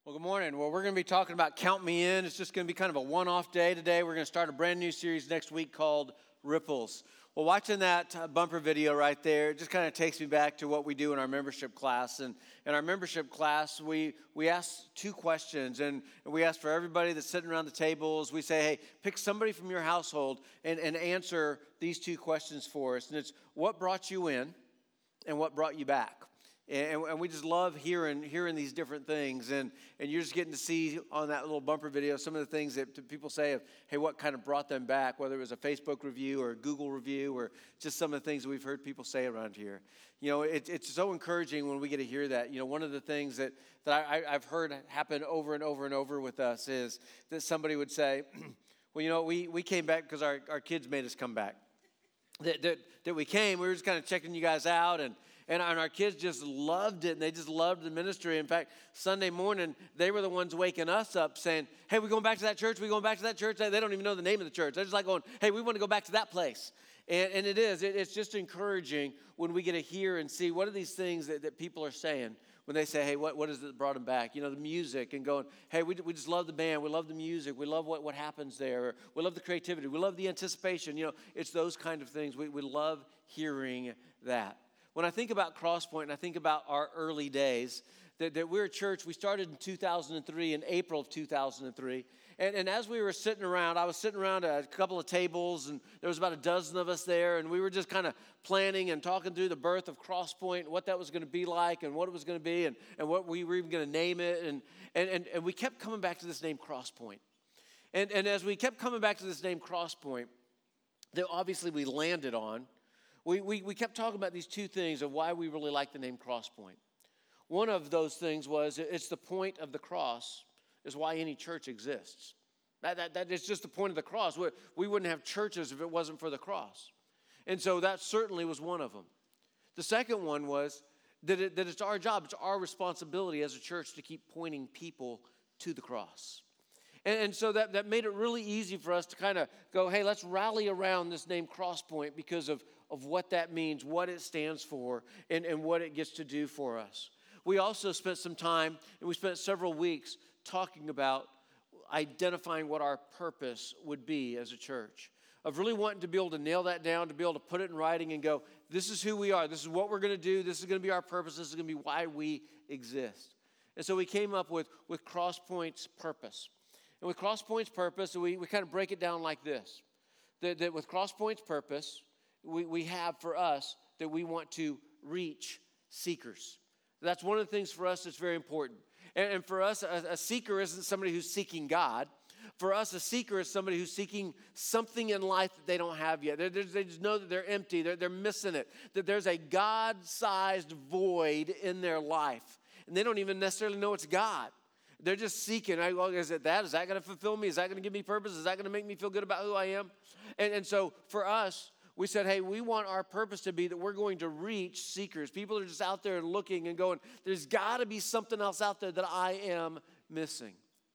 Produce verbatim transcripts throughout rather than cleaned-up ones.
Well, good morning. Well, we're going to be talking about Count Me In. It's just going to be kind of a one-off day today. We're going to start a brand new series next week called Ripples. Well, watching that uh, bumper video right there, it just kind of takes me back to what we do in our membership class. And in our membership class, we, we ask two questions, and we ask for everybody that's sitting around the tables. We say, hey, pick somebody from your household and, and answer these two questions for us. And it's what brought you in and what brought you back. And, and we just love hearing hearing these different things. And, and you're just getting to see on that little bumper video some of the things that people say of, hey, what kind of brought them back, whether it was a Facebook review or a Google review or just some of the things that we've heard people say around here. You know, it, it's so encouraging when we get to hear that. You know, one of the things that, that I, I've heard happen over and over and over with us is that somebody would say, well, you know, we, we came back because our, our kids made us come back. That, that, that we came, we were just kind of checking you guys out, and And our kids just loved it, and they just loved the ministry. In fact, Sunday morning, they were the ones waking us up saying, hey, we going back to that church? We going back to that church? They don't even know the name of the church. They're just like going, hey, we want to go back to that place. And, and it is. It, it's just encouraging when we get to hear and see what are these things that, that people are saying when they say, hey, what, what is it that brought them back? You know, the music and going, hey, we, we just love the band. We love the music. We love what, what happens there. We love the creativity. We love the anticipation. You know, it's those kind of things. We, we love hearing that. When I think about Crosspoint and I think about our early days, that, that we're a church, we started in two thousand three, in April of two thousand three. And, and as we were sitting around, I was sitting around a couple of tables, and there was about a dozen of us there, and we were just kind of planning and talking through the birth of Crosspoint, what that was going to be like, and what it was going to be, and, and what we were even going to name it. And, and, and, and we kept coming back to this name Crosspoint. And, and as we kept coming back to this name Crosspoint, that obviously we landed on, We, we we kept talking about these two things of why we really like the name Crosspoint. One of those things was it's the point of the cross is why any church exists. That, that, that is just the point of the cross. We, we wouldn't have churches if it wasn't for the cross. And so that certainly was one of them. The second one was that, it, that it's our job, it's our responsibility as a church to keep pointing people to the cross. And, and so that, that made it really easy for us to kind of go, hey, let's rally around this name Crosspoint because of of what that means, what it stands for, and, and what it gets to do for us. We also spent some time, and we spent several weeks talking about identifying what our purpose would be as a church, of really wanting to be able to nail that down, to be able to put it in writing and go, this is who we are, this is what we're going to do, this is going to be our purpose, this is going to be why we exist. And so we came up with, with Crosspoint's purpose. And with Crosspoint's purpose, we, we kind of break it down like this, that, that with Crosspoint's purpose, We, we have for us that we want to reach seekers. That's one of the things for us that's very important. And, and for us, a, a seeker isn't somebody who's seeking God. For us, a seeker is somebody who's seeking something in life that they don't have yet. They're, they're, they just know that they're empty. They're, they're missing it. That there's a God-sized void in their life. And they don't even necessarily know it's God. They're just seeking. I, well, is it that? Is that going to fulfill me? Is that going to give me purpose? Is that going to make me feel good about who I am? And, and so for us, we said, hey, we want our purpose to be that we're going to reach seekers. People are just out there looking and going, there's got to be something else out there that I am missing.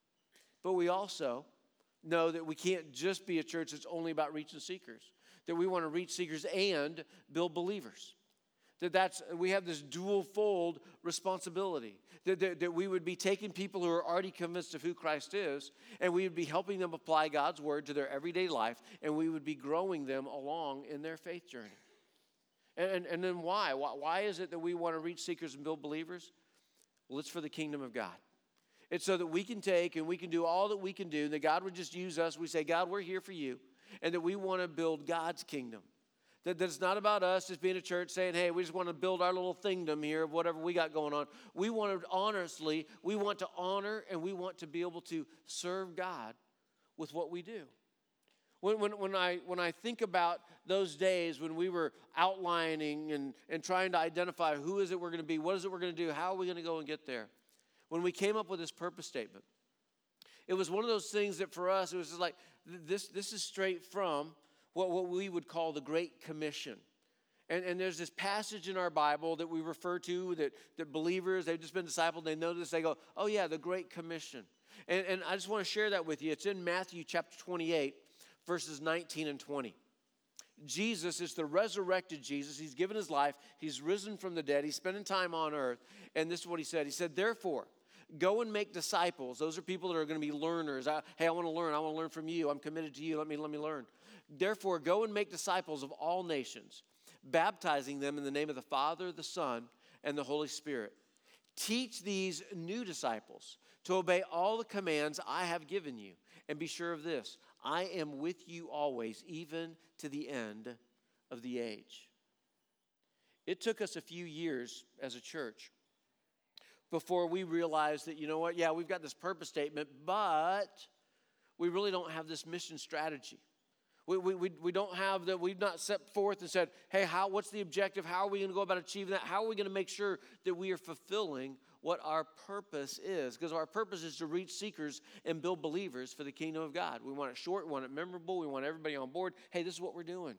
But we also know that we can't just be a church that's only about reaching seekers, that we want to reach seekers and build believers. That that's, we have this dual-fold responsibility, that, that, that we would be taking people who are already convinced of who Christ is, and we would be helping them apply God's word to their everyday life, and we would be growing them along in their faith journey. And, and, and then why? why? Why is it that we want to reach seekers and build believers? Well, it's for the kingdom of God. It's so that we can take and we can do all that we can do, and that God would just use us. We say, God, we're here for you, and that we want to build God's kingdom. That, that it's not about us just being a church saying, hey, we just want to build our little kingdom here of whatever we got going on. We want to, honestly, we want to honor and we want to be able to serve God with what we do. When, when, when, I, when I think about those days when we were outlining and, and trying to identify who is it we're going to be, what is it we're going to do, how are we going to go and get there, when we came up with this purpose statement, it was one of those things that for us, it was just like, this, this is straight from What, what we would call the Great Commission. And, and there's this passage in our Bible that we refer to that, that believers, they've just been discipled, they know this, they go, oh yeah, the Great Commission. And, and I just want to share that with you. It's in Matthew chapter twenty-eight, verses nineteen and twenty. Jesus is the resurrected Jesus. He's given his life. He's risen from the dead. He's spending time on earth. And this is what he said. He said, therefore, Go and make disciples. Those are people that are going to be learners. I, hey, I want to learn. I want to learn from you. I'm committed to you. Let me, let me learn. Therefore, go and make disciples of all nations, baptizing them in the name of the Father, the Son, and the Holy Spirit. Teach these new disciples to obey all the commands I have given you. And be sure of this, I am with you always, even to the end of the age. It took us a few years as a church before we realized that, you know what, yeah, we've got this purpose statement, but we really don't have this mission strategy. We, we, we, we don't have that, we've not set forth and said, hey, how, what's the objective? How are we going to go about achieving that? How are we going to make sure that we are fulfilling what our purpose is? Because our purpose is to reach seekers and build believers for the kingdom of God. We want it short, we want it memorable, we want everybody on board. Hey, this is what we're doing.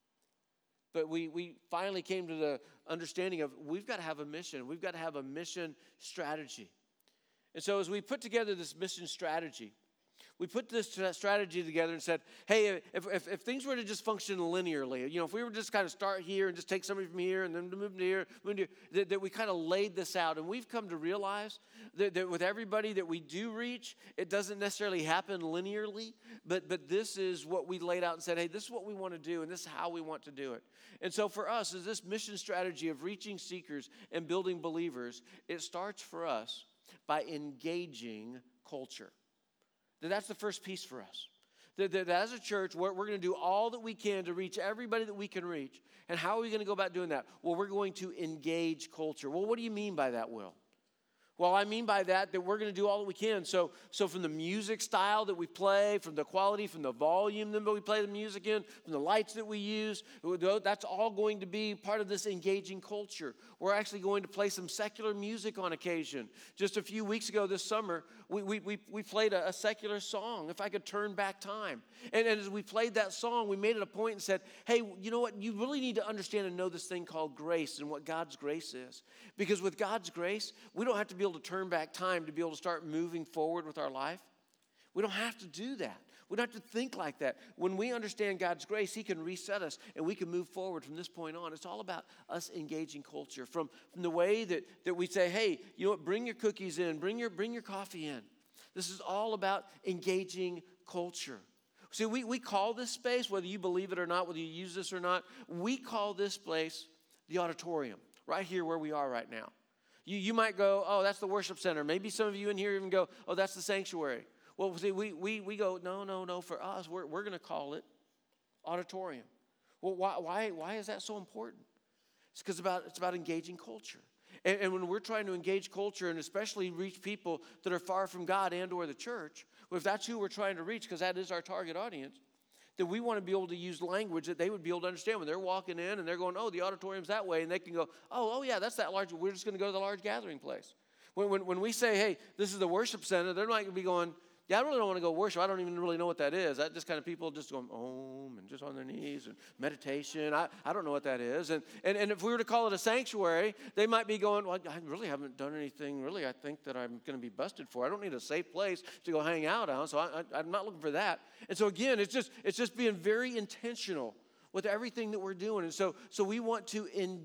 But we, we finally came to the understanding of we've got to have a mission. We've got to have a mission strategy. And so as we put together this mission strategy, we put this strategy together and said, hey, if, if, if things were to just function linearly, you know, if we were just kind of start here and just take somebody from here and then move to here, move to here that, that we kind of laid this out. And we've come to realize that, that with everybody that we do reach, it doesn't necessarily happen linearly, but, but this is what we laid out and said, hey, this is what we want to do and this is how we want to do it. And so for us, is this mission strategy of reaching seekers and building believers, it starts for us by engaging culture. That's the first piece for us. That, that as a church, we're, we're going to do all that we can to reach everybody that we can reach. And how are we going to go about doing that? Well, we're going to engage culture. Well, what do you mean by that, Will? Well, I mean by that that we're going to do all that we can. So, so from the music style that we play, from the quality, from the volume that we play the music in, from the lights that we use, that's all going to be part of this engaging culture. We're actually going to play some secular music on occasion. Just a few weeks ago this summer, we we we, we played a, a secular song, If I Could Turn Back Time. And, and as we played that song, we made it a point and said, hey, you know what? You really need to understand and know this thing called grace and what God's grace is. Because with God's grace, we don't have to be able to turn back time to be able to start moving forward with our life. We don't have to do that. We don't have to think like that. When we understand God's grace, He can reset us and we can move forward from this point on. It's all about us engaging culture. From, from the way that, that we say, hey, you know what, bring your cookies in, bring your, bring your coffee in. This is all about engaging culture. See, we, we call this space, whether you believe it or not, whether you use this or not, we call this place the auditorium, right here where we are right now. You, you might go, oh, that's the worship center. Maybe some of you in here even go, oh, that's the sanctuary. Well, see, we we we go, no, no, no. For us, we're we're going to call it auditorium. Well, why why why is that so important? It's because about it's about engaging culture. And, and when we're trying to engage culture and especially reach people that are far from God and or the church, well, if that's who we're trying to reach, because that is our target audience, then we want to be able to use language that they would be able to understand when they're walking in and they're going, oh, the auditorium's that way, and they can go, oh, oh yeah, that's that large. We're just going to go to the large gathering place. When when when we say, hey, this is the worship center, they're not going to be going, yeah, I really don't want to go worship. I don't even really know what that is. That just kind of people just going, om, and just on their knees, and meditation. I, I don't know what that is. And, and and if we were to call it a sanctuary, they might be going, well, I really haven't done anything, really, I think that I'm going to be busted for. I don't need a safe place to go hang out on, so I, I, I'm not looking for that. And so, again, it's just it's just being very intentional with everything that we're doing. And so, so we want to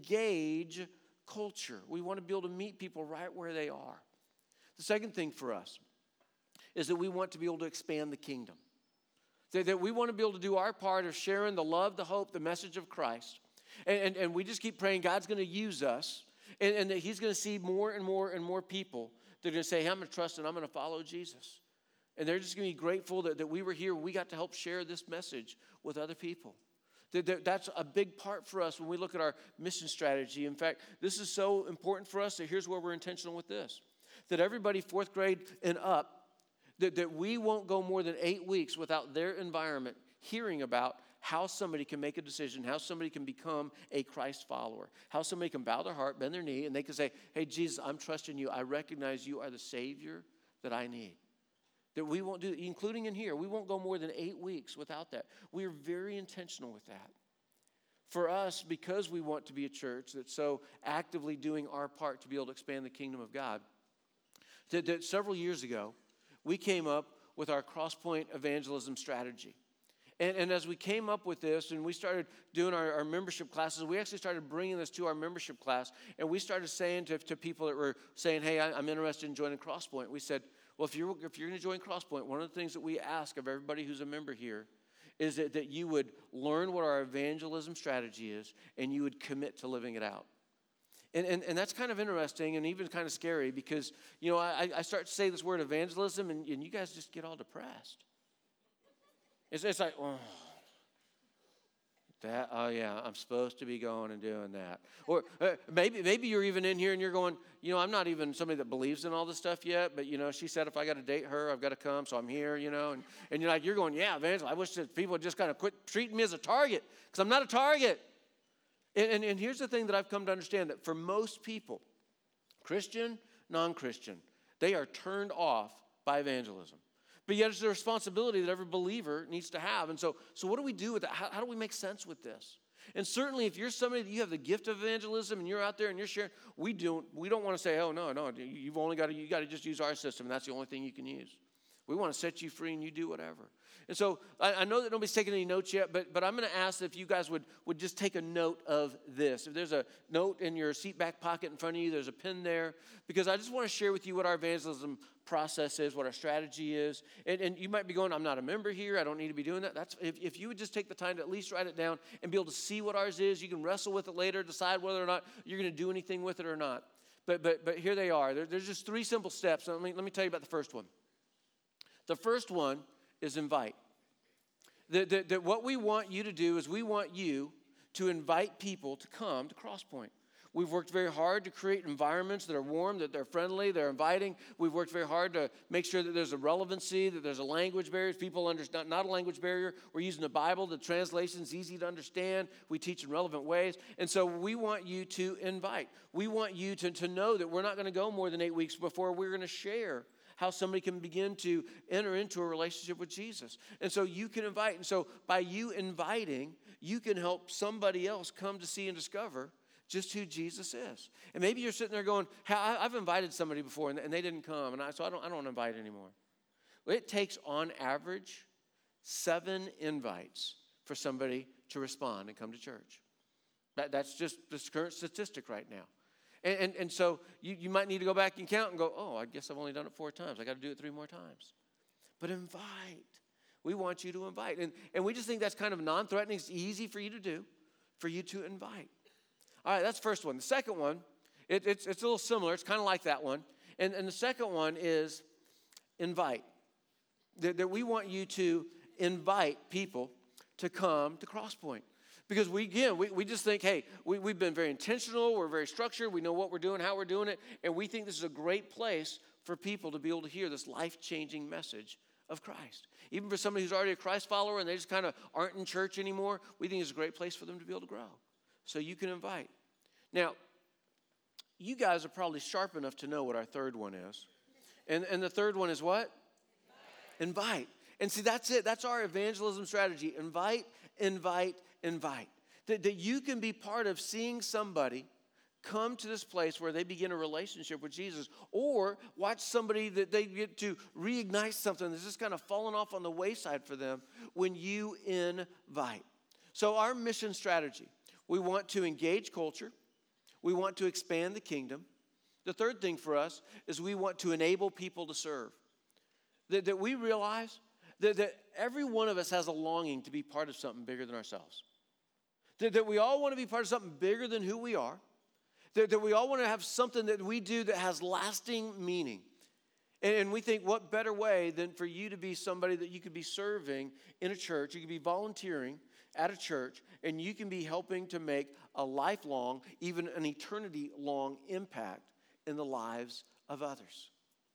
engage culture. We want to be able to meet people right where they are. The second thing for us is that we want to be able to expand the kingdom. That, that we want to be able to do our part of sharing the love, the hope, the message of Christ. And, and, and we just keep praying God's going to use us and, and that He's going to see more and more and more people that are going to say, hey, I'm going to trust and I'm going to follow Jesus. And they're just going to be grateful that, that we were here. We got to help share this message with other people. That, that, that's a big part for us when we look at our mission strategy. In fact, this is so important for us that here's where we're intentional with this. That everybody fourth grade and up, That, that we won't go more than eight weeks without their environment hearing about how somebody can make a decision, how somebody can become a Christ follower, how somebody can bow their heart, bend their knee, and they can say, hey, Jesus, I'm trusting you. I recognize you are the Savior that I need. That we won't do, including in here, we won't go more than eight weeks without that. We are very intentional with that. For us, because we want to be a church that's so actively doing our part to be able to expand the kingdom of God, that, that several years ago, we came up with our Crosspoint evangelism strategy. And, and as we came up with this and we started doing our, our membership classes, we actually started bringing this to our membership class. And we started saying to, to people that were saying, hey, I, I'm interested in joining Crosspoint. We said, well, if you're, if you're going to join Crosspoint, one of the things that we ask of everybody who's a member here is that, that you would learn what our evangelism strategy is and you would commit to living it out. And, and, and that's kind of interesting and even kind of scary because, you know, I, I start to say this word evangelism and, and you guys just get all depressed. It's, it's like, oh, that, oh yeah, I'm supposed to be going and doing that. Or uh, maybe maybe you're even in here and you're going, you know, I'm not even somebody that believes in all this stuff yet, but, you know, she said if I got to date her, I've got to come, so I'm here, you know. And, and you're like, you're going, yeah, evangelist, I wish that people would just kind of quit treating me as a target because I'm not a target. And, and, and here's the thing that I've come to understand, that for most people, Christian, non-Christian, they are turned off by evangelism. But yet it's a responsibility that every believer needs to have. And so, so what do we do with that? How, how do we make sense with this? And certainly if you're somebody that you have the gift of evangelism and you're out there and you're sharing, we don't, we don't want to say, oh, no, no, you've only got to, you got to just use our system and that's the only thing you can use. We want to set you free and you do whatever. And so I, I know that nobody's taking any notes yet, but, but I'm going to ask if you guys would, would just take a note of this. If there's a note in your seat back pocket in front of you, there's a pen there, because I just want to share with you what our evangelism process is, what our strategy is. And, and you might be going, I'm not a member here, I don't need to be doing that. That's if, if you would just take the time to at least write it down and be able to see what ours is, you can wrestle with it later, decide whether or not you're going to do anything with it or not. But but but here they are. There, there's just three simple steps. Let me, let me tell you about the first one. The first one is invite. That, that, that what we want you to do is we want you to invite people to come to Crosspoint. We've worked very hard to create environments that are warm, that they're friendly, they're inviting. We've worked very hard to make sure that there's a relevancy, that there's a language barrier. People understand, not a language barrier. We're using the Bible. The translation's easy to understand. We teach in relevant ways. And so we want you to invite. We want you to, to know that we're not going to go more than eight weeks before we're going to share how somebody can begin to enter into a relationship with Jesus. And so you can invite. And so by you inviting, you can help somebody else come to see and discover just who Jesus is. And maybe you're sitting there going, hey, I've invited somebody before and they didn't come, and I, so I don't, I don't invite anymore. Well, it takes, on average, seven invites for somebody to respond and come to church. That, that's just the current statistic right now. And, and, and so you, you might need to go back and count and go, oh, I guess I've only done it four times. I got to do it three more times. But invite. We want you to invite. And, and we just think that's kind of non-threatening. It's easy for you to do, for you to invite. All right, that's the first one. The second one, it, it's, it's a little similar. It's kind of like that one. And, and the second one is invite. That, that we want you to invite people to come to Crosspoint. Because we, again, we, we just think, hey, we, we've been very intentional, we're very structured, we know what we're doing, how we're doing it, and we think this is a great place for people to be able to hear this life-changing message of Christ. Even for somebody who's already a Christ follower and they just kind of aren't in church anymore, we think it's a great place for them to be able to grow. So you can invite. Now, you guys are probably sharp enough to know what our third one is. And, and the third one is what? Invite. Invite. And see, that's it. That's our evangelism strategy. Invite, invite, invite. That, that you can be part of seeing somebody come to this place where they begin a relationship with Jesus, or watch somebody that they get to reignite something that's just kind of fallen off on the wayside for them when you invite. So our mission strategy, we want to engage culture. We want to expand the kingdom. The third thing for us is we want to enable people to serve. That, that we realize that, that every one of us has a longing to be part of something bigger than ourselves. That, that we all want to be part of something bigger than who we are. That, that we all want to have something that we do that has lasting meaning. And, and we think, what better way than for you to be somebody that you could be serving in a church, you could be volunteering at a church, and you can be helping to make a lifelong, even an eternity-long impact in the lives of others.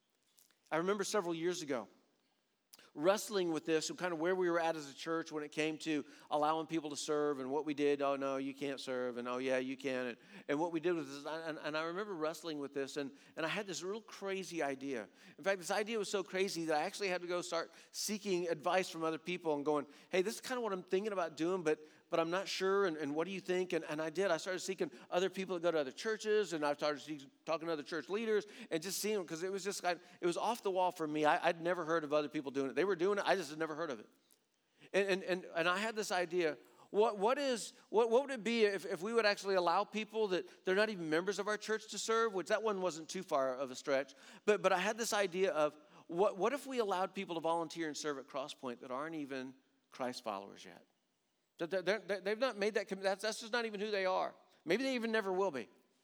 I remember several years ago wrestling with this and kind of where we were at as a church when it came to allowing people to serve and what we did. Oh, no, you can't serve. And oh, yeah, you can. And, and what we did was this. And, and I remember wrestling with this. And, and I had this real crazy idea. In fact, this idea was so crazy that I actually had to go start seeking advice from other people and going, hey, this is kind of what I'm thinking about doing, but but I'm not sure, and, and what do you think? And, and I did. I started seeking other people that go to other churches, and I started seeking, talking to other church leaders, and just seeing them, because it was just, it was off the wall for me. I, I'd never heard of other people doing it. They were doing it. I just had never heard of it. And, and, and, and I had this idea, what, what, is, what, what would it be if, if we would actually allow people that they're not even members of our church to serve, which that one wasn't too far of a stretch. But, but I had this idea of, what, what if we allowed people to volunteer and serve at Crosspoint that aren't even Christ followers yet? They're, they're, they've not made that commitment. That's, that's just not even who they are. Maybe they even never will be.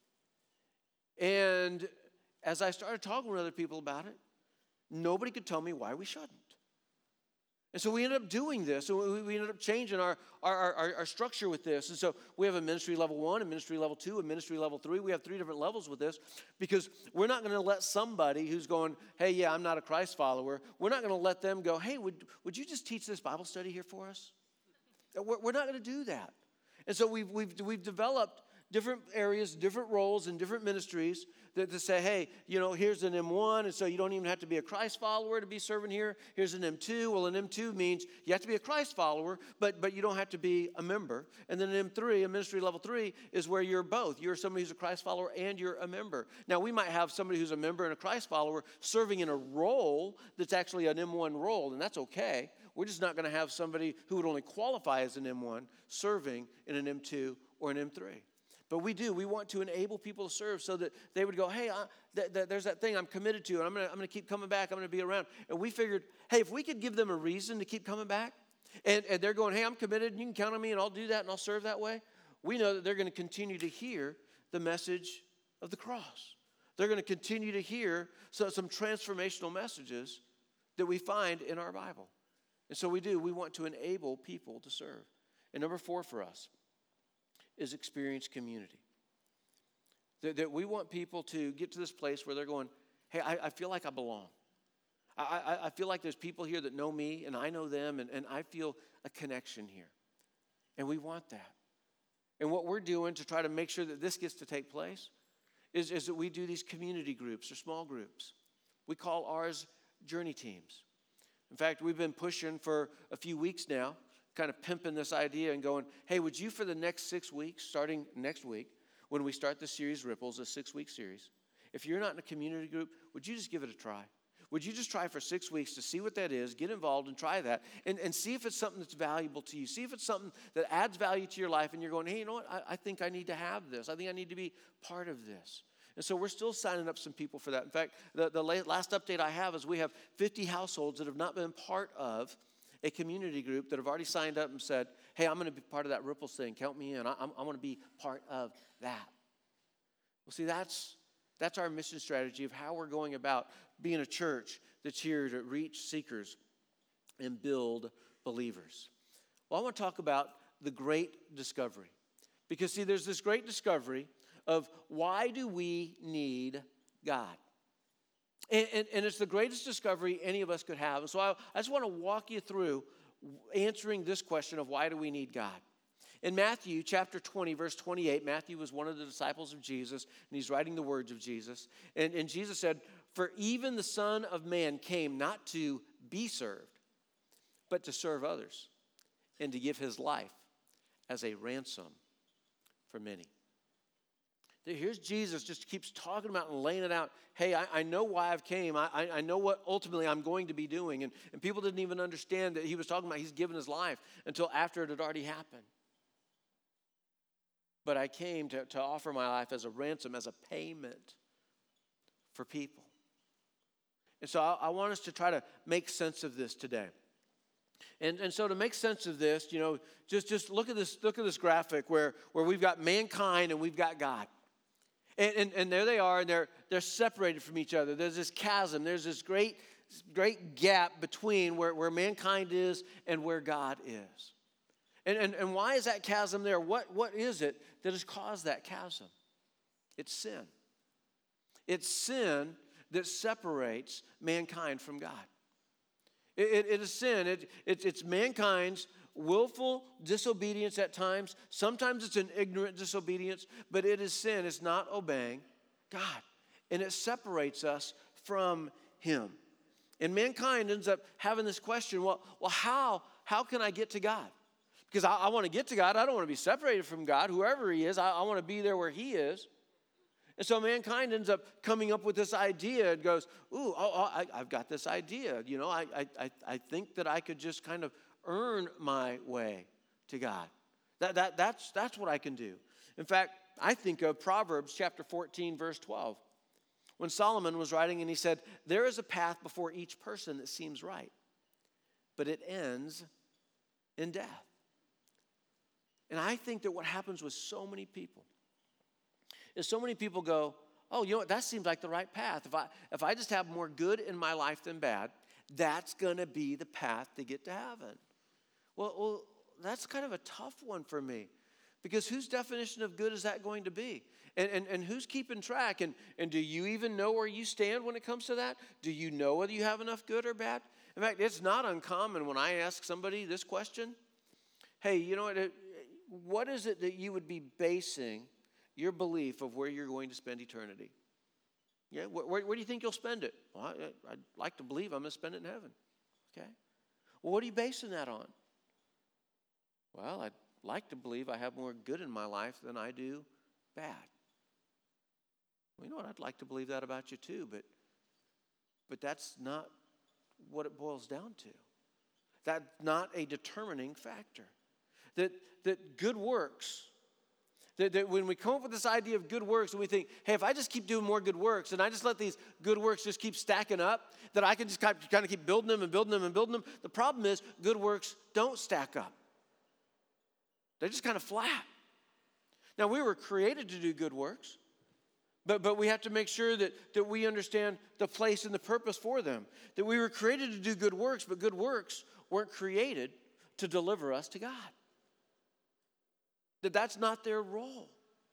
And as I started talking with other people about it, nobody could tell me why we shouldn't. And so we ended up doing this. So we, we ended up changing our, our, our, our structure with this. And so we have a ministry level one, a ministry level two, a ministry level three. We have three different levels with this because we're not going to let somebody who's going, hey, yeah, I'm not a Christ follower. We're not going to let them go, hey, would, would you just teach this Bible study here for us? We're, we're not going to do that. And so we've, we've, we've developed different areas, different roles, and different ministries that to say, hey, you know, here's an M one, and so you don't even have to be a Christ follower to be serving here. Here's an M two. Well, an M two means you have to be a Christ follower, but, but you don't have to be a member. And then an M three, a ministry level three, is where you're both. You're somebody who's a Christ follower and you're a member. Now, we might have somebody who's a member and a Christ follower serving in a role that's actually an M one role, and that's okay. We're just not going to have somebody who would only qualify as an M one serving in an M two or an M three. But we do. We want to enable people to serve so that they would go, hey, I, th- th- there's that thing I'm committed to, and I'm going to I'm going to keep coming back. I'm going to be around. And we figured, hey, if we could give them a reason to keep coming back, and, and they're going, hey, I'm committed, and you can count on me, and I'll do that, and I'll serve that way, we know that they're going to continue to hear the message of the cross. They're going to continue to hear so, some transformational messages that we find in our Bible. And so we do. We want to enable people to serve. And number four for us is experience community. That, that we want people to get to this place where they're going, hey, I, I feel like I belong. I, I, I feel like there's people here that know me and I know them, and, and I feel a connection here. And we want that. And what we're doing to try to make sure that this gets to take place is, is that we do these community groups or small groups. We call ours journey teams. In fact, we've been pushing for a few weeks now, kind of pimping this idea and going, hey, would you for the next six weeks, starting next week, when we start the series Ripples, a six-week series, if you're not in a community group, would you just give it a try? Would you just try for six weeks to see what that is, get involved and try that, and, and see if it's something that's valuable to you. See if it's something that adds value to your life, and you're going, hey, you know what, I, I think I need to have this. I think I need to be part of this. And so we're still signing up some people for that. In fact, the, the last update I have is we have fifty households that have not been part of a community group that have already signed up and said, hey, I'm going to be part of that Ripples thing. Count me in. I, I'm, I want to be part of that. Well, see, that's, that's our mission strategy of how we're going about being a church that's here to reach seekers and build believers. Well, I want to talk about the great discovery. Because, see, there's this great discovery of why do we need God? And, and, and it's the greatest discovery any of us could have. And so I, I just want to walk you through answering this question of why do we need God? In Matthew chapter twenty, verse twenty-eight, Matthew was one of the disciples of Jesus, and he's writing the words of Jesus. And, and Jesus said, for even the Son of Man came not to be served, but to serve others, and to give his life as a ransom for many. Here's Jesus just keeps talking about and laying it out. Hey, I, I know why I've came. I, I know what ultimately I'm going to be doing. And, and people didn't even understand that he was talking about he's given his life until after it had already happened. But I came to, to offer my life as a ransom, as a payment for people. And so I, I want us to try to make sense of this today. And, and so to make sense of this, you know, just, just look at this, look at this graphic where, where we've got mankind and we've got God. And, and, and there they are, and they're, they're separated from each other. There's this chasm. There's this great, great gap between where, where mankind is and where God is. And, and, and why is that chasm there? What, what is it that has caused that chasm? It's sin. It's sin that separates mankind from God. It, it, it is sin. It, it, it's mankind's willful disobedience at times. Sometimes it's an ignorant disobedience, but it is sin. It's not obeying God. And it separates us from him. And mankind ends up having this question, well, well how, how can I get to God? Because I, I want to get to God. I don't want to be separated from God, whoever he is. I, I want to be there where he is. And so mankind ends up coming up with this idea and goes, ooh, oh, oh, I, I've got this idea. You know, I, I, I think that I could just kind of earn my way to God. That, that, that's, that's what I can do. In fact, I think of Proverbs chapter fourteen, verse twelve. When Solomon was writing and he said, there is a path before each person that seems right, but it ends in death. And I think that what happens with so many people is so many people go, oh, you know what, that seems like the right path. If I, if I just have more good in my life than bad, that's going to be the path to get to heaven. Well, well, that's kind of a tough one for me. Because whose definition of good is that going to be? And, and, and who's keeping track? And, and do you even know where you stand when it comes to that? Do you know whether you have enough good or bad? In fact, it's not uncommon when I ask somebody this question. Hey, you know what? What is it that you would be basing your belief of where you're going to spend eternity? Yeah, where, where, where do you think you'll spend it? Well, I, I'd like to believe I'm going to spend it in heaven. Okay. Well, what are you basing that on? Well, I'd like to believe I have more good in my life than I do bad. Well, you know what? I'd like to believe that about you too, but but that's not what it boils down to. That's not a determining factor. That that good works, that, that when we come up with this idea of good works and we think, hey, if I just keep doing more good works and I just let these good works just keep stacking up, that I can just kind of, kind of keep building them and building them and building them. The problem is good works don't stack up. They're just kind of flat. Now, we were created to do good works, but, but we have to make sure that, that we understand the place and the purpose for them. That we were created to do good works, but good works weren't created to deliver us to God. That that's not their role.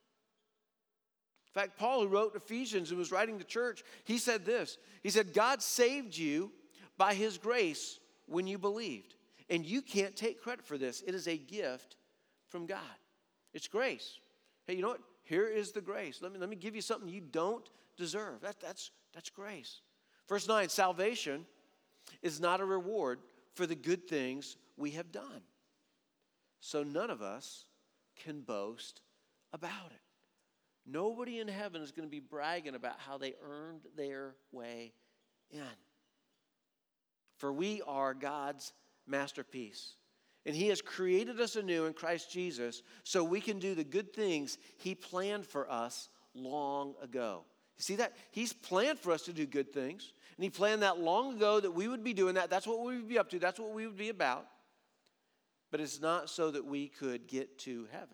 In fact, Paul, who wrote Ephesians and was writing to church, he said this. He said, God saved you by his grace when you believed. And you can't take credit for this. It is a gift from God. It's grace. Hey, you know what? Here is the grace. Let me, let me give you something you don't deserve. That, that's, that's grace. Verse nine, salvation is not a reward for the good things we have done. So none of us can boast about it. Nobody in heaven is going to be bragging about how they earned their way in. For we are God's masterpiece. And he has created us anew in Christ Jesus so we can do the good things he planned for us long ago. You see that? He's planned for us to do good things. And he planned that long ago that we would be doing that. That's what we would be up to. That's what we would be about. But it's not so that we could get to heaven.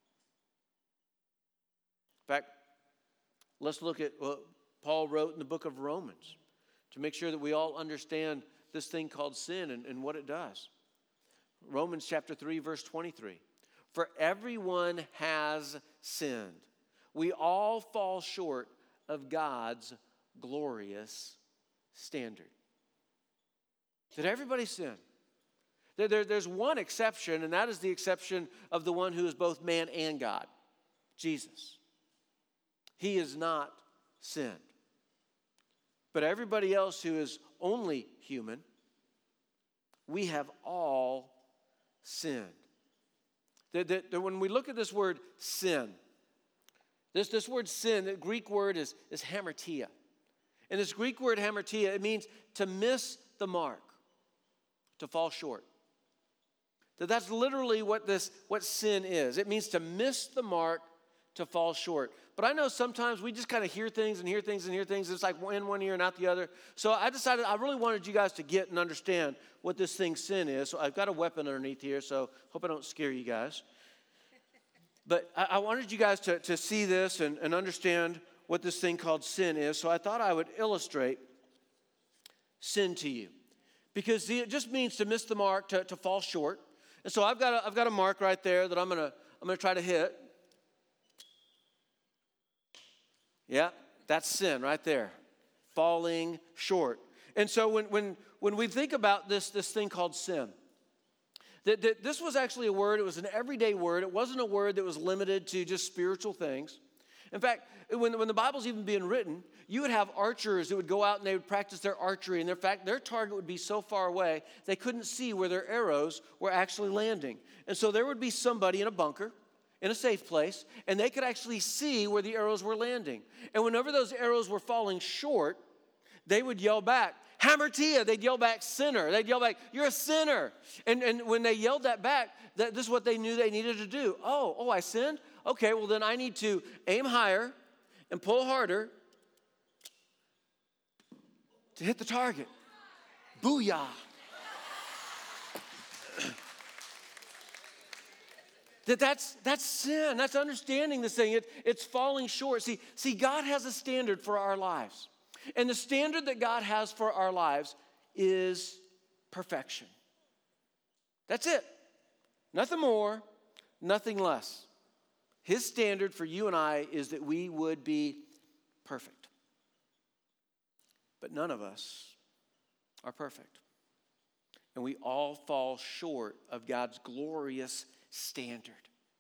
In fact, let's look at what Paul wrote in the book of Romans to make sure that we all understand this thing called sin and, and what it does. Romans chapter three, verse twenty-three. For everyone has sinned. We all fall short of God's glorious standard. Did everybody sin? There, there, there's one exception, and that is the exception of the one who is both man and God, Jesus. He has not sinned. But everybody else who is only human, we have all sinned. That, that, that when we look at this word sin, this, this word sin, the Greek word is, is hamartia. And this Greek word hamartia, it means to miss the mark, to fall short. That that's literally what this what sin is. It means to miss the mark, to fall short. But I know sometimes we just kind of hear things and hear things and hear things. It's like in one ear and out the other. So I decided I really wanted you guys to get and understand what this thing sin is. So I've got a weapon underneath here, so hope I don't scare you guys. But I, I wanted you guys to, to see this and, and understand what this thing called sin is. So I thought I would illustrate sin to you. Because it just means to miss the mark, to, to fall short. And so I've got a, I've got a mark right there that I'm gonna I'm gonna try to hit. Yeah, that's sin right there, falling short. And so when when when we think about this this thing called sin, that, that this was actually a word. It was an everyday word. It wasn't a word that was limited to just spiritual things. In fact, when, when the Bible's even being written, you would have archers that would go out and they would practice their archery. And in fact, their target would be so far away, they couldn't see where their arrows were actually landing. And so there would be somebody in a bunker, in a safe place, and they could actually see where the arrows were landing. And whenever those arrows were falling short, they would yell back, Hamartia, they'd yell back, sinner. They'd yell back, you're a sinner. And, and when they yelled that back, that, this is what they knew they needed to do. Oh, oh, I sinned? Okay, well then I need to aim higher and pull harder to hit the target. Booyah. That that's, that's sin. That's understanding this thing. It, it's falling short. See, see, God has a standard for our lives. And the standard that God has for our lives is perfection. That's it. Nothing more, nothing less. His standard for you and I is that we would be perfect. But none of us are perfect. And we all fall short of God's glorious standard.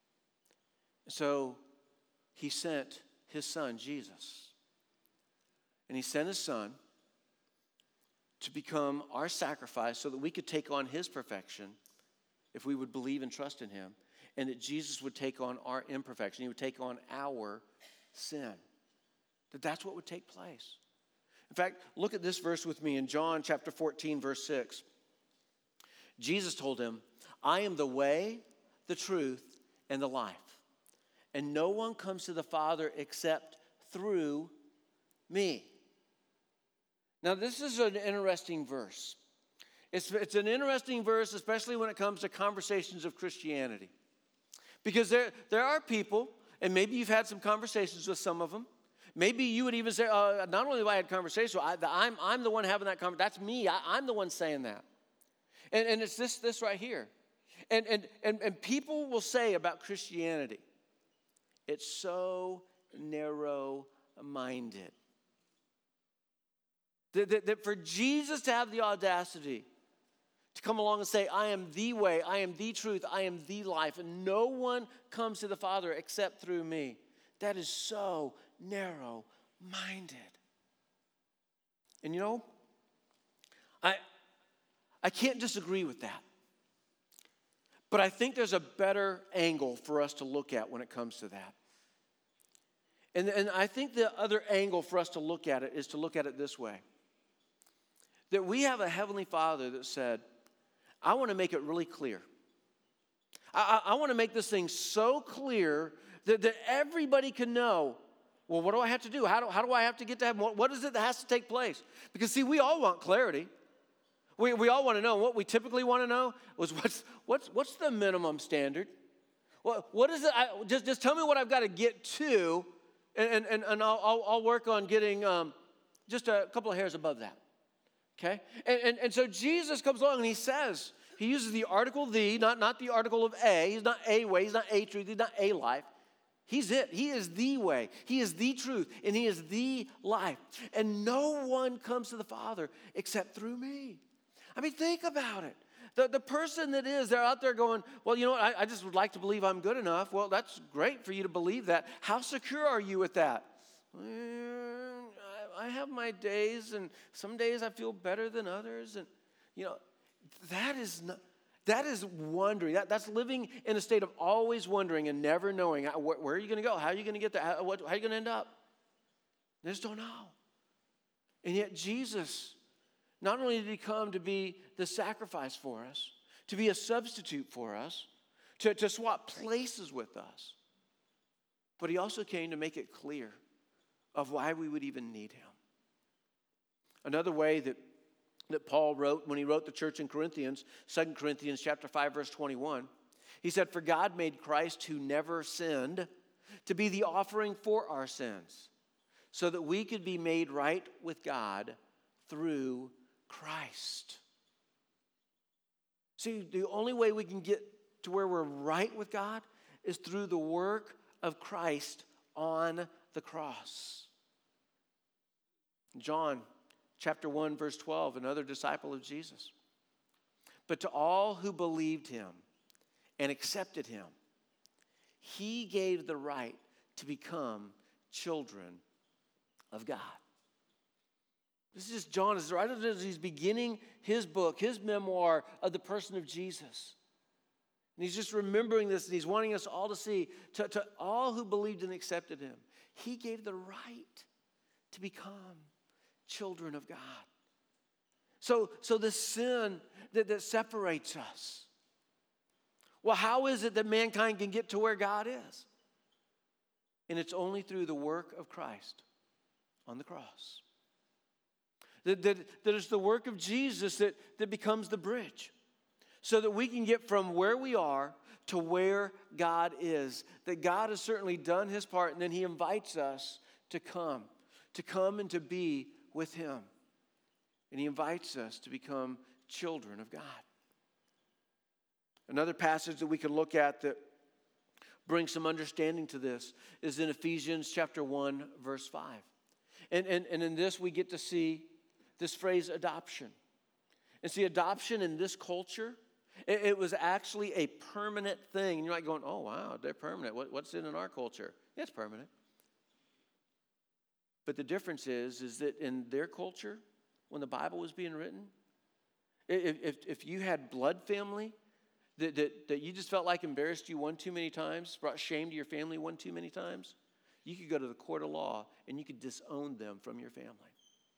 So he sent his son, Jesus. And he sent his son to become our sacrifice so that we could take on his perfection if we would believe and trust in him. And that Jesus would take on our imperfection. He would take on our sin. That that's what would take place. In fact, look at this verse with me in John chapter fourteen, verse six. Jesus told him, I am the way, the truth, and the life. And no one comes to the Father except through me. Now, this is an interesting verse. It's, it's an interesting verse, especially when it comes to conversations of Christianity. Because there, there are people, and maybe you've had some conversations with some of them. Maybe you would even say, uh, not only have I had conversations, I, I'm, I'm the one having that conversation. That's me. I, I'm the one saying that. And, and it's this, this right here. And, and, and, and people will say about Christianity, it's so narrow-minded. That, that, that for Jesus to have the audacity to come along and say, I am the way, I am the truth, I am the life, and no one comes to the Father except through me. That is so narrow-minded. And you know, I, I can't disagree with that. But I think there's a better angle for us to look at when it comes to that. And, and I think the other angle for us to look at it is to look at it this way. That we have a Heavenly Father that said, I want to make it really clear. I, I, I want to make this thing so clear that, that everybody can know, well, what do I have to do? How do, how do I have to get to heaven? What, what is it that has to take place? Because, see, we all want clarity. We, we all want to know. What we typically want to know was what's, what's, what's the minimum standard? What, what is it? I, just, just tell me what I've got to get to, and, and, and I'll, I'll, I'll work on getting um, just a couple of hairs above that. Okay? And, and, and so Jesus comes along and he says, he uses the article the, not, not the article of a. He's not a way, he's not a truth, he's not a life. He's it. He is the way. He is the truth. And he is the life. And no one comes to the Father except through me. I mean, think about it. The, the person that is, they're out there going, well, you know what, I, I just would like to believe I'm good enough. Well, that's great for you to believe that. How secure are you with that? Well, I, I have my days, and some days I feel better than others. And, you know, that is not, that is wondering. That, that's living in a state of always wondering and never knowing. Where, where are you going to go? How are you going to get there? How, what, how are you going to end up? They just don't know. And yet Jesus, not only did he come to be the sacrifice for us, to be a substitute for us, to, to swap places with us, but he also came to make it clear of why we would even need him. Another way that, that Paul wrote when he wrote the church in Corinthians, Second Corinthians chapter five, verse twenty-one, he said, for God made Christ who never sinned to be the offering for our sins, so that we could be made right with God through Christ. See, the only way we can get to where we're right with God is through the work of Christ on the cross. John chapter one, verse twelve, another disciple of Jesus. But to all who believed him and accepted him, he gave the right to become children of God. This is just John, is right as he's beginning his book, his memoir of the person of Jesus. And he's just remembering this, and he's wanting us all to see, to, to all who believed and accepted him, he gave the right to become children of God. So, so the sin that, that separates us. Well, how is it that mankind can get to where God is? And it's only through the work of Christ on the cross. That, that, that is the work of Jesus that, that becomes the bridge. So that we can get from where we are to where God is. That God has certainly done his part, and then he invites us to come. To come and to be with him. And he invites us to become children of God. Another passage that we can look at that brings some understanding to this is in Ephesians chapter one, verse five. And, and, and in this we get to see this phrase adoption. And see, adoption in this culture, it, it was actually a permanent thing. And you're like going, oh, wow, they're permanent. What, what's it in our culture? Yeah, it's permanent. But the difference is, is that in their culture, when the Bible was being written, if, if, if you had blood family, That, that, that you just felt like embarrassed you one too many times, brought shame to your family one too many times, you could go to the court of law and you could disown them from your family.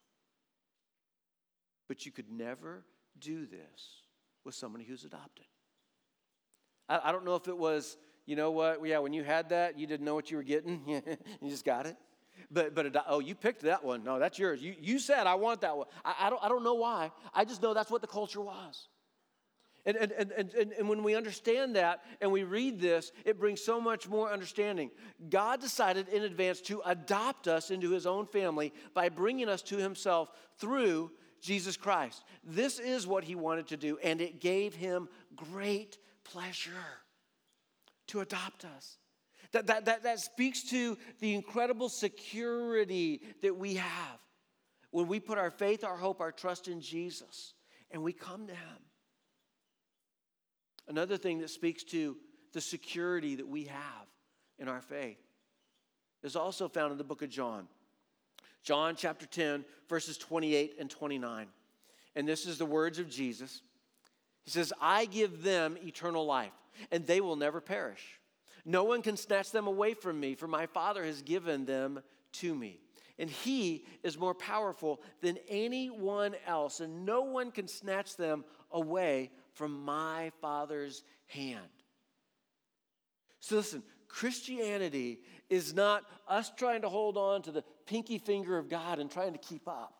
But you could never do this with somebody who's adopted. I, I don't know if it was, you know what, yeah, when you had that, you didn't know what you were getting. You just got it. But, but oh, you picked that one. No, that's yours. You, you said, I want that one. I, I, don't, I don't know why. I just know that's what the culture was. And, and, and, and, and when we understand that and we read this, it brings so much more understanding. God decided in advance to adopt us into his own family by bringing us to himself through Jesus Christ. This is what he wanted to do, and it gave him great pleasure to adopt us. That, that, that, that speaks to the incredible security that we have when we put our faith, our hope, our trust in Jesus, and we come to him. Another thing that speaks to the security that we have in our faith is also found in the book of John. John chapter ten, verses twenty-eight and twenty-nine. And this is the words of Jesus. He says, I give them eternal life, and they will never perish. No one can snatch them away from me, for my Father has given them to me. And he is more powerful than anyone else, and no one can snatch them away from my Father's hand. So listen, Christianity is not us trying to hold on to the pinky finger of God and trying to keep up.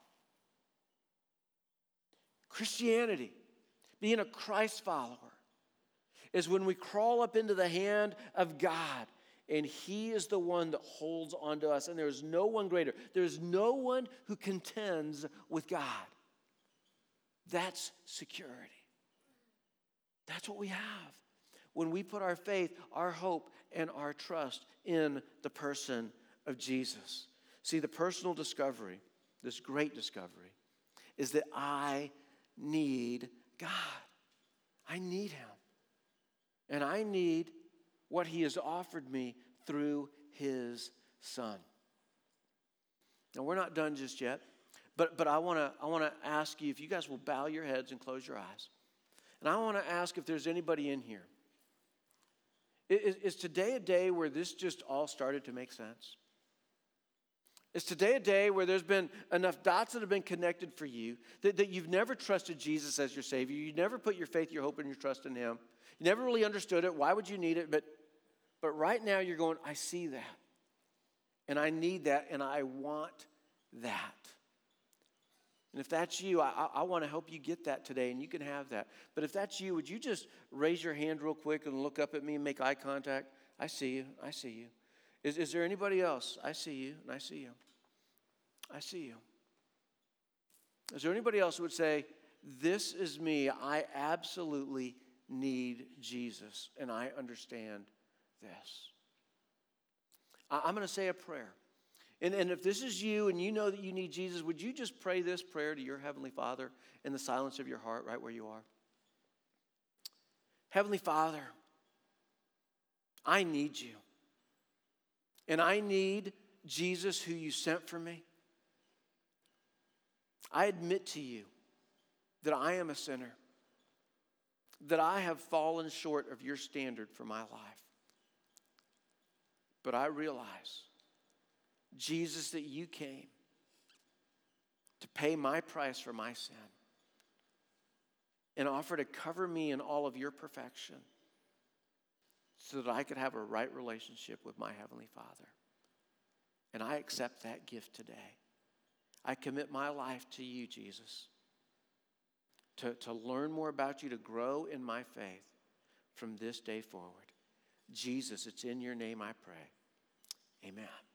Christianity, being a Christ follower, is when we crawl up into the hand of God and he is the one that holds on to us, and there's no one greater. There's no one who contends with God. That's security. That's what we have when we put our faith, our hope, and our trust in the person of Jesus. See, the personal discovery, this great discovery, is that I need God. I need him. And I need what he has offered me through his Son. Now, we're not done just yet, but, but I want to I want to ask you if you guys will bow your heads and close your eyes. And I want to ask if there's anybody in here. Is, is today a day where this just all started to make sense? Is today a day where there's been enough dots that have been connected for you that, that you've never trusted Jesus as your Savior? You never put your faith, your hope, and your trust in him. You never really understood it. Why would you need it? But, but right now you're going, I see that. And I need that, and I want that. And if that's you, I, I want to help you get that today, and you can have that. But if that's you, would you just raise your hand real quick and look up at me and make eye contact? I see you. I see you. Is, is there anybody else? I see you, and I see you. I see you. Is there anybody else who would say, this is me. I absolutely need Jesus, and I understand this. I, I'm going to say a prayer. And, and if this is you and you know that you need Jesus, would you just pray this prayer to your Heavenly Father in the silence of your heart right where you are? Heavenly Father, I need you. And I need Jesus who you sent for me. I admit to you that I am a sinner, that I have fallen short of your standard for my life. But I realize, Jesus, that you came to pay my price for my sin. and offer to cover me in all of your perfection so that I could have a right relationship with my Heavenly Father. And I accept that gift today. I commit my life to you, Jesus, to, to learn more about you, to grow in my faith from this day forward. Jesus, it's in your name I pray. Amen.